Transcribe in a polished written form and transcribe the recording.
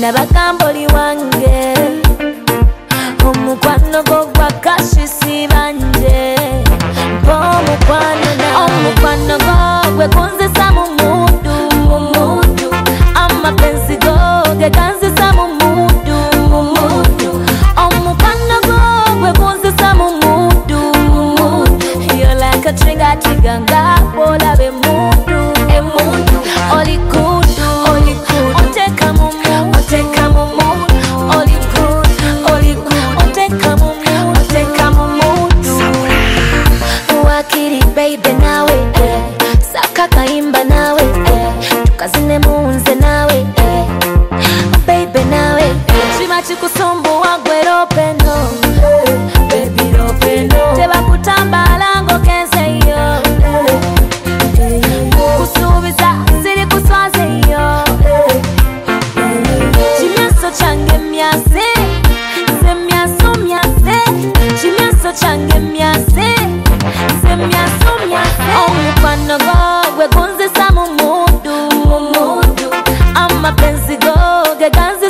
nabakamboli wange omukwano go gwa kashisi banje omukwano go gwe kunzisa mu mudu amapenzi go ge ganzisa mu mudu omukwano go gwe kunzisa mu mudu you're like a trigger nga olabe mudu oli kudu oteka mu mudu oli kudu oteka mu mudu wakiri baby nawe saka kaimba nawe tukazine munze nawe baby nawe chima chikusumbuwa gwero peno baby ro peno teba kutambala ngo kense yo kusubiza ziri kuswaze yo chimyaso change myase chimyaso change myase omukwano go gwe kunzisa mu mudu amapenzi go ge ganzisa